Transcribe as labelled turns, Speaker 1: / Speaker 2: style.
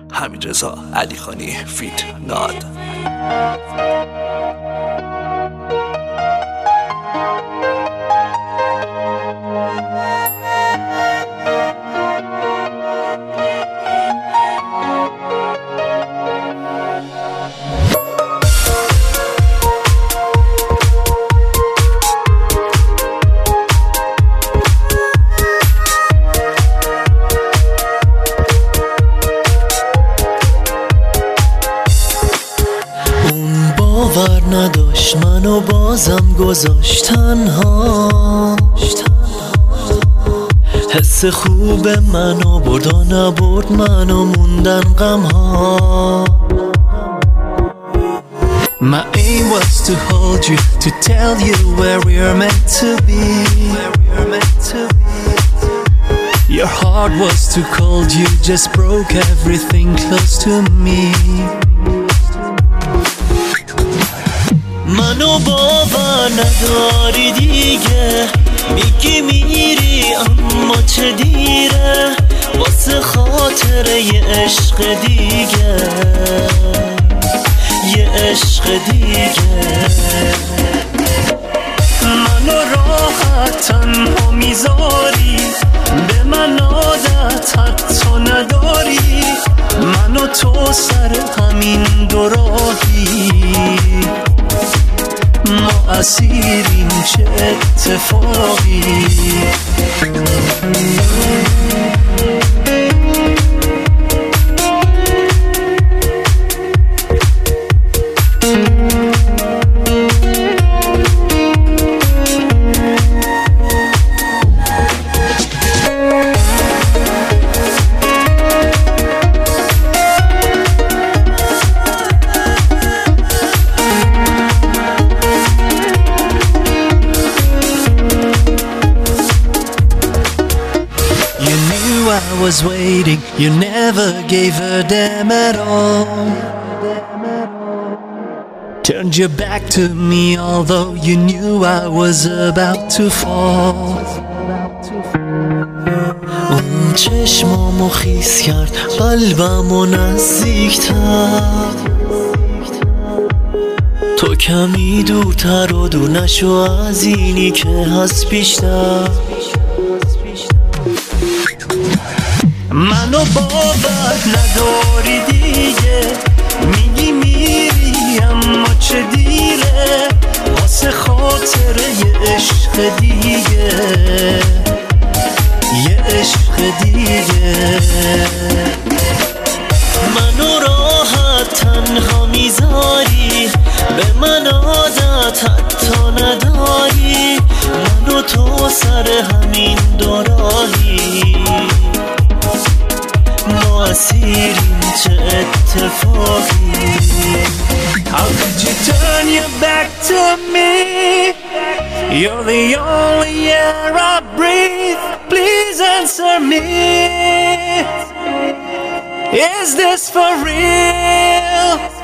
Speaker 1: حمیدرضا علیخانی فیت ناد.
Speaker 2: باور نداشت منو بازم گذاشت تنها، حس خوب منو برد و نبرد منو موندن غم ها. My aim was to hold you, to tell you where we're meant to be. Your heart was too cold, you just broke everything close to me. منو باور نداری دیگه، میگی میری اما چه دیره، واسه خاطر یه عشق دیگه، یه عشق دیگه. منو راحت تنها میذاری، به من عادت حتی نداری، منو تو سر همین دو راهی، ما اسیریم چه اتفاقی. I was waiting, you never gave a damn at all. Turned your back to me although you knew I was about to fall. اون چشمامو خیس کرد، قلبمو نزدیک‌تر، تو کمی دورتر و دور نشو از اینی که هست بیشتر. منو باور نداری دیگه، میگی میری اما چه دیره، واسه خاطر یه عشق دیگه، یه عشق دیگه. منو راحت تنها میذاری، به من عادت حتی نداری، منو تو سر همین دو راهی، ما اسیریم چه اتفاقی. How could you turn your back to me? You're the only air I breathe. Please answer me. Is this for real?